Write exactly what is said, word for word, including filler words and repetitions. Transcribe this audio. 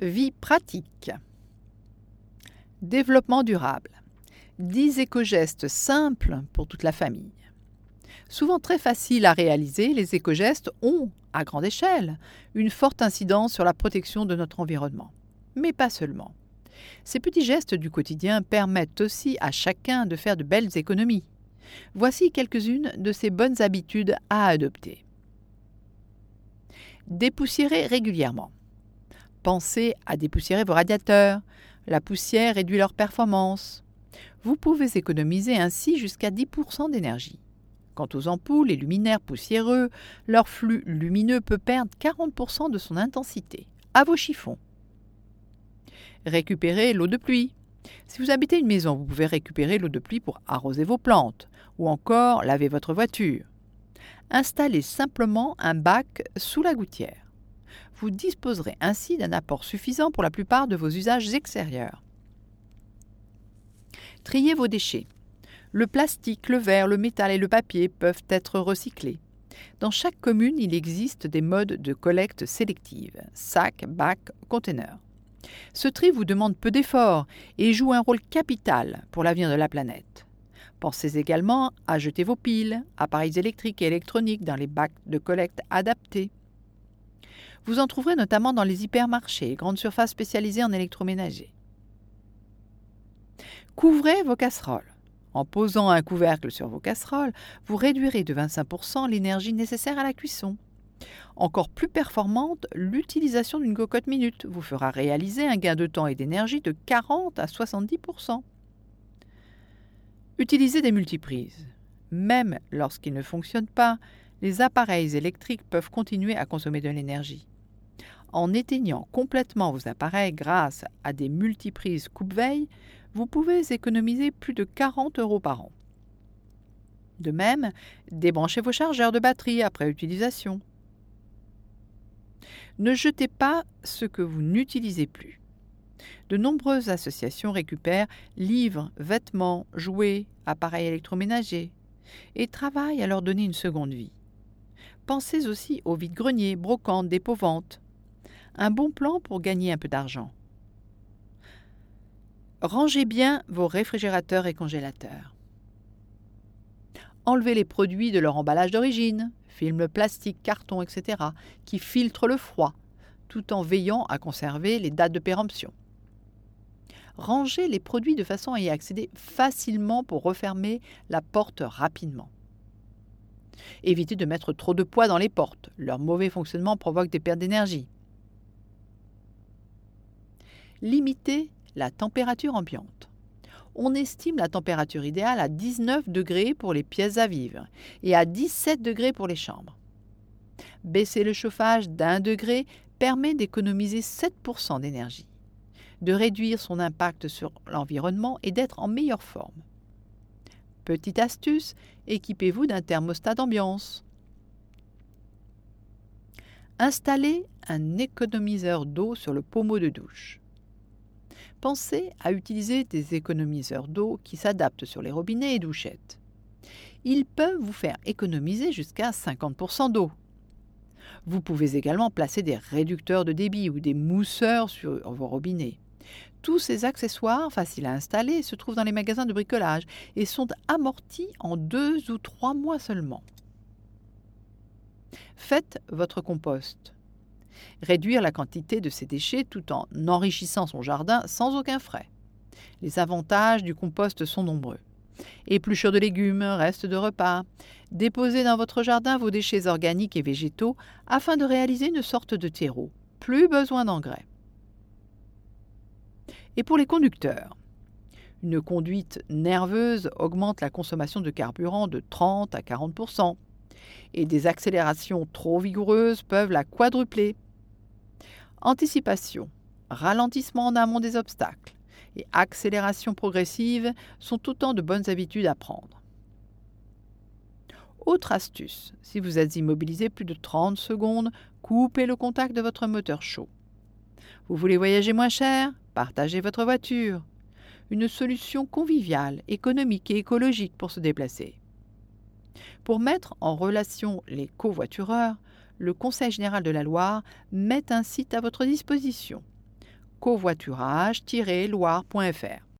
Vie pratique. Développement durable. dix éco-gestes simples pour toute la famille. Souvent très faciles à réaliser, les éco-gestes ont, à grande échelle, une forte incidence sur la protection de notre environnement. Mais pas seulement. Ces petits gestes du quotidien permettent aussi à chacun de faire de belles économies. Voici quelques-unes de ces bonnes habitudes à adopter. Dépoussiérer régulièrement. Pensez à dépoussiérer vos radiateurs. La poussière réduit leur performance. Vous pouvez économiser ainsi jusqu'à dix pour cent d'énergie. Quant aux ampoules et luminaires poussiéreux, leur flux lumineux peut perdre quarante pour cent de son intensité. À vos chiffons. Récupérer l'eau de pluie. Si vous habitez une maison, vous pouvez récupérer l'eau de pluie pour arroser vos plantes ou encore laver votre voiture. Installez simplement un bac sous la gouttière. Vous disposerez ainsi d'un apport suffisant pour la plupart de vos usages extérieurs. Triez vos déchets. Le plastique, le verre, le métal et le papier peuvent être recyclés. Dans chaque commune, il existe des modes de collecte sélective, sacs, bacs, conteneurs. Ce tri vous demande peu d'efforts et joue un rôle capital pour l'avenir de la planète. Pensez également à jeter vos piles, appareils électriques et électroniques dans les bacs de collecte adaptés. Vous en trouverez notamment dans les hypermarchés et grandes surfaces spécialisées en électroménager. Couvrez vos casseroles. En posant un couvercle sur vos casseroles, vous réduirez de vingt-cinq pour cent l'énergie nécessaire à la cuisson. Encore plus performante, l'utilisation d'une cocotte minute vous fera réaliser un gain de temps et d'énergie de quarante à soixante-dix pour cent. Utilisez des multiprises. Même lorsqu'ils ne fonctionnent pas, les appareils électriques peuvent continuer à consommer de l'énergie. En éteignant complètement vos appareils grâce à des multiprises coupe-veille, vous pouvez économiser plus de quarante euros par an. De même, débranchez vos chargeurs de batterie après utilisation. Ne jetez pas ce que vous n'utilisez plus. De nombreuses associations récupèrent livres, vêtements, jouets, appareils électroménagers et travaillent à leur donner une seconde vie. Pensez aussi aux vide-greniers, brocantes, dépôts-ventes. Un bon plan pour gagner un peu d'argent. Rangez bien vos réfrigérateurs et congélateurs. Enlevez les produits de leur emballage d'origine, film plastique, carton, et cetera, qui filtrent le froid, tout en veillant à conserver les dates de péremption. Rangez les produits de façon à y accéder facilement pour refermer la porte rapidement. Évitez de mettre trop de poids dans les portes. Leur mauvais fonctionnement provoque des pertes d'énergie. Limitez la température ambiante. On estime la température idéale à dix-neuf degrés pour les pièces à vivre et à dix-sept degrés pour les chambres. Baisser le chauffage d'un degré permet d'économiser sept pour cent d'énergie, de réduire son impact sur l'environnement et d'être en meilleure forme. Petite astuce, équipez-vous d'un thermostat d'ambiance. Installez un économiseur d'eau sur le pommeau de douche. Pensez à utiliser des économiseurs d'eau qui s'adaptent sur les robinets et douchettes. Ils peuvent vous faire économiser jusqu'à cinquante pour cent d'eau. Vous pouvez également placer des réducteurs de débit ou des mousseurs sur vos robinets. Tous ces accessoires faciles à installer se trouvent dans les magasins de bricolage et sont amortis en deux ou trois mois seulement. Faites votre compost. Réduire la quantité de ces déchets tout en enrichissant son jardin sans aucun frais. Les avantages du compost sont nombreux. Épluchure de légumes, restes de repas. Déposez dans votre jardin vos déchets organiques et végétaux afin de réaliser une sorte de terreau. Plus besoin d'engrais. Et pour les conducteurs, une conduite nerveuse augmente la consommation de carburant de trente à quarante pour cent et des accélérations trop vigoureuses peuvent la quadrupler. Anticipation, ralentissement en amont des obstacles et accélération progressive sont autant de bonnes habitudes à prendre. Autre astuce, si vous êtes immobilisé plus de trente secondes, coupez le contact de votre moteur chaud. Vous voulez voyager moins cher? Partagez votre voiture. Une solution conviviale, économique et écologique pour se déplacer. Pour mettre en relation les covoitureurs, le Conseil général de la Loire met un site à votre disposition. covoiturage tiret loire point f r.